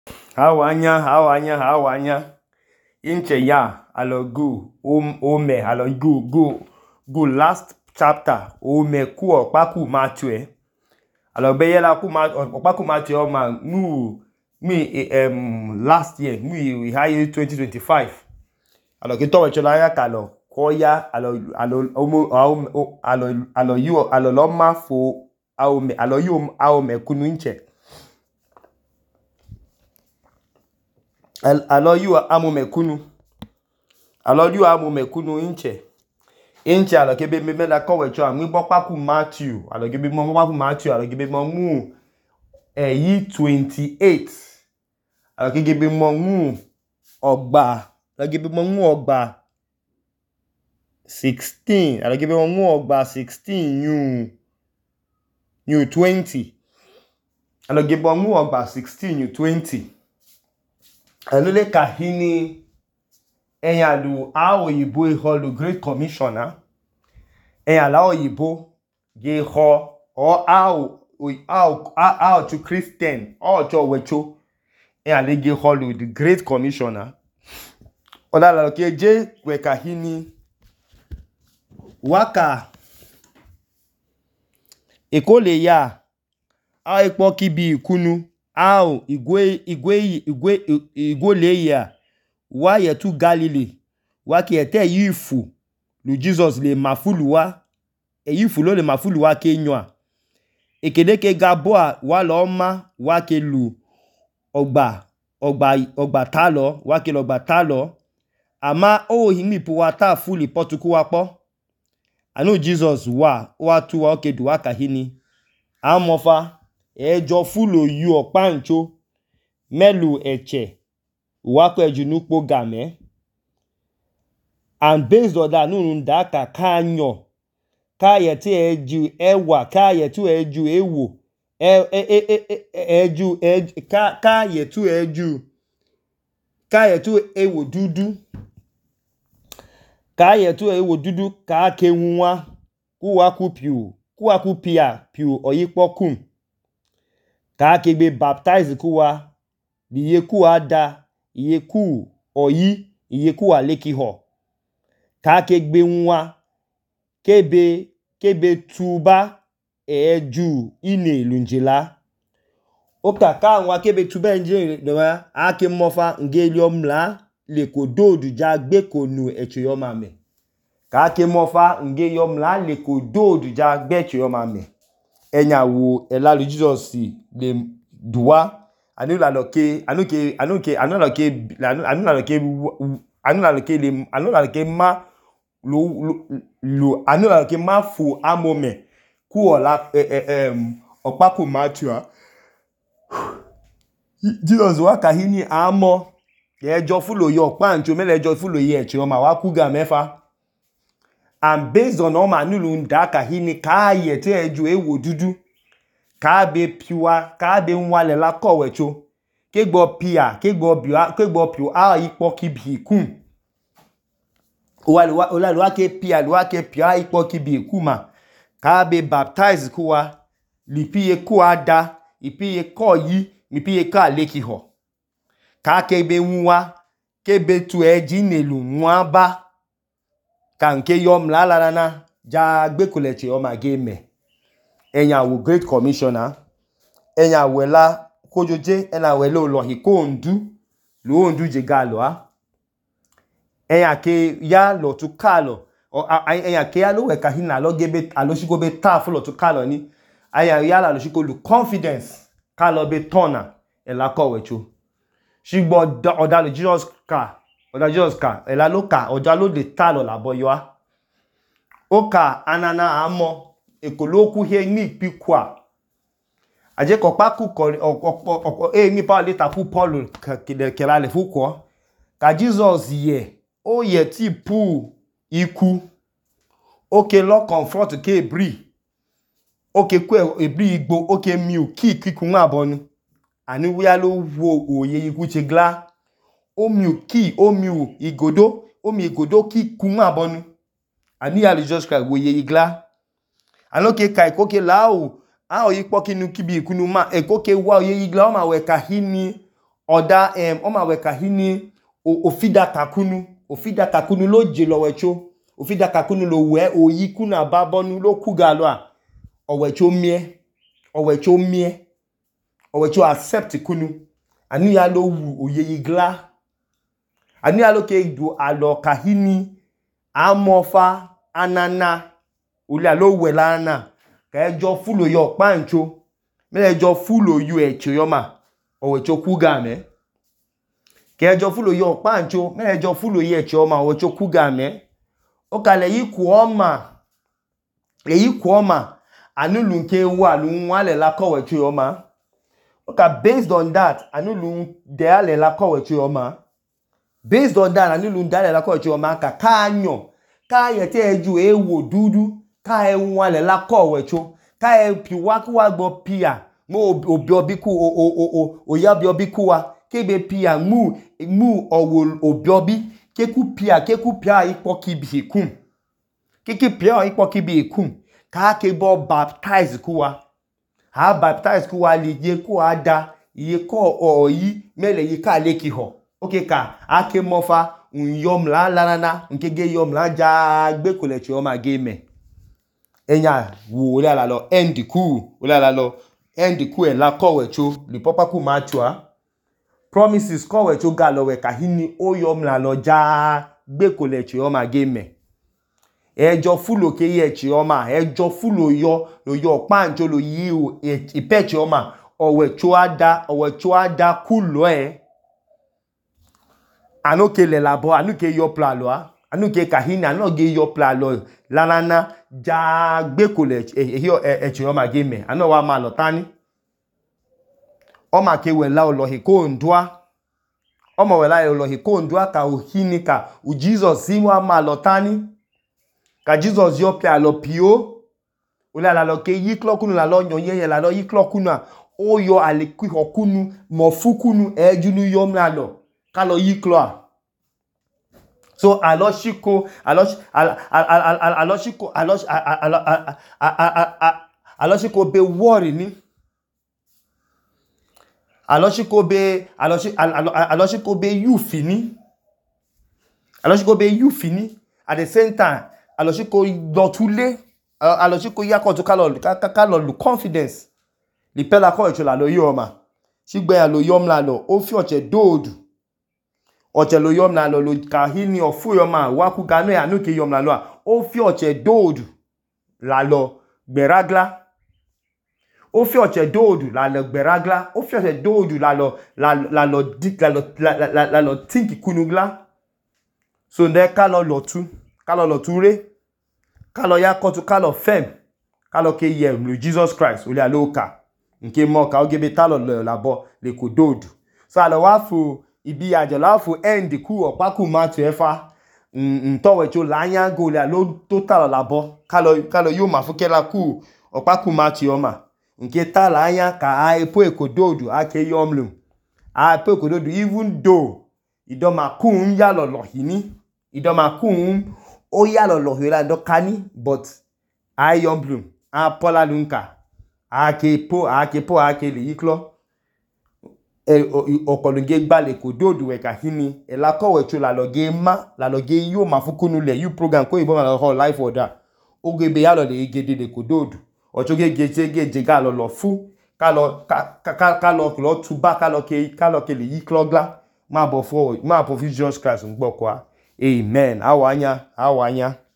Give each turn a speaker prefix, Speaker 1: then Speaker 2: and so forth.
Speaker 1: Hawanya. Inche ya, alo go, ome, alo go, last chapter, ome ku okpaku Matthew. Alo beye la ku okpaku Matthew ma last year, we high 2025. Alo kito wechola ya kalo, koya, alo loma fo, aome kunu inche. Alo yu amume kunu inche alo kebe me la ko wecho ami bokpaku Matthew alo kebe mo bokpaku Matthew alo kebe mo mu yi 28 alo kebe mo mu ogba alo kebe mo mu ogba 16 alo kebe mo mu ogba 16 new 20 alo kebe mo mu ogba 16 new 20 alo le kahini Eyalu Oyibo iholu Great Commissioner. Eyala Oyibo ye ho or to Christian or to wecho. Eyale ge holu the Great Commissioner. Ola la ke je wekahini waka ekole ya a epo kibi ikunu a igwe ya wa yetu Galilee wa ki ete yifu lu Jesus le mafulu wa yifu lo le mafulu wa kenywa ekedeke gaboa wa lo ma wa ke lu ogba talo wa ke ogba talo ama o himipu wa ta fuli potuku wa po anu Jesus wa tu wa ke du wa kahini amofa ejo fulo yu opancho melu eche wa ko ejunukpo game. And based on that, nunu daka kanyo kayeti eju ewa kayetu eju ewo kayetu ewo dudu ka kenwa kuwa kupia piu oyipokun ka kegbe baptize kuwa biye kuwa da iye ku oyi iye kuwa lekiho ka kegbe nwa kebe tuba eju ine lunjela oka ka nwa kebe tuba enje dowa ake mofa ngeliomla le kododu ja gbe konu echiyomame ka ake mofa ngeliomla le kododu ja gbe echiyomame enyawo elalu Jesus le duwa anula loke ma fu amome ku ola okpaku Matthew Jesus wa kahini amo ejo fulo yo pancho mele ejo fulo ye echi o ma wa kuga mefa and based on all manulu nda kahini ka yete eju ewo dudu ka be piwa ka be nwale la kowecho kegbo piu a ipo kibi kun Olaluwa ke pia ipo kibi kuma ka be baptize kuwa lipiye kuwa da ipiye ko yi ipiye ka lekiho ka kebe nwa kebe tu eji nelu nwa ba ka nke yom la na ja gbekoleche o ma game enyawo Great Commissioner enyawo la kojoje enyawo lo lohiko ndu je galo eya ke ya lo tu kalo eya ke ya lo we kahina lo gebe aloshiko be ta fo lo tu kalo ni eya ya la aloshiko lu confidence kalo be tona ela ko wecho shigbo oda Jesus ka ela lo ka oda lo de talo la boyo oka anana amo ekoloku he ni pikwa aje ko paku ko ni pa le tapu Paul ke la le fuko ka Jesus ye o ye ti pu iku oke lo comfort ke bri oke ku ebri igbo oke miu kiku nwa bonu ani wi lo wo oye iku che gla o miu igodo kiku nwa bonu ani ya Jesus Christ wo ye igla anoke kai koke lao a oyipo kinu kibi ikunu ma ekoke wa oye igla o ma we kahini oda oma weka hini ofida kakunu lo jilowecho ofida kakunu lo we oyikuna babonu lo kugalo a owecho accept kunu anu ya lo wu oyeyigla anu ya lo ke du alo kahini amofa anana uli alo welana ka ejo fulo yo pancho me ejo fulo yu echo yoma owecho kugame ka ejo fulo yo pancho me ejo fulo ye echo yoma owecho kugame okale yi kuoma anulu nke wa lu nwale la kowecho yoma oka based on that anulu de ale la kowecho yoma based on that anulu ndale la kowecho yoma ka anyo ka yete eju ewo dudu ka enwale la kowecho ka piwa gbo pia mo obiobiku oyabiku wa kebe pia mu obiobi keku pia ipo kibikum kiki pia ipo kibikum ka kebo baptize kuwa ha baptize kuwa liye ku ada iye ko oyi mele yi ka leki ho okay ka ake mofa unyom la lanana nkege yom la ja gbe kolechi o ma game enya wo ole ala lo end ku e la kowecho li papa ku machua promises kowecho galo we kahini o yom la lo ja gbe kolechi o ma game ejo fulo ke ye chi o ma ejo fulo yo panjo lo yi o ipechi o ma owecho ada kulo anoke le labo anuke yo plalo anuke kahini anoge yo plalo lanana ja gbe kole echi o ma game ano wa ma lo tani o ma ke we la olohi ko ndua o mo we la olohi ko ndua ka ohini ka u Jesus si wa ma lo tani ka Jesus yo plalo pio o la lo ke yi klokunu la lo yonye la lo yi klokunu o yo alekwi hokunu mo fukunu ejunu yo mlalo ka lo yi klo so aloshiko be worry ni aloshiko be you fini at the same time aloshiko dotule aloshiko yakoto kalo lu confidence li pela ko echo la lo yoma sigbe ya lo yom la lo o fi oche dodu oche lo yom la lo kahini ofu yoma waku ganu ya nuke yom la lo o fi oche dodu la lo gberagla o fi oche dodu la lo gberagla o fi oche dodu la lo tinki kunugla so nde kalo lotu re kalo yakoto kalo fem kalo ke yem lu Jesus Christ oli aloka nke mo ka ogebe talo labo le kododu so alo wa fu ibi ajo la fu end ku opaku matu efa ntowe cho lanya go le alo total labo kalo yo mafukela ku opaku matu yoma nke tala anya ka epo ekododu ake yomlu epo ekododu even though idoma kun ya lolohini idoma kun o ya lolohira dokani but ayomlu apola lunka ake le yiklo okolunge gbale ko dodu we kahini ela kowe chu la loge yo mafukunu le you program ko ibo la whole life order ogebe ya lo le gede le ko dodu ochoge geje ga lo fu ka lo lo tuba ka lo ke le yiklo gla ma bo Jesus Christ ngbo kwa amen awanya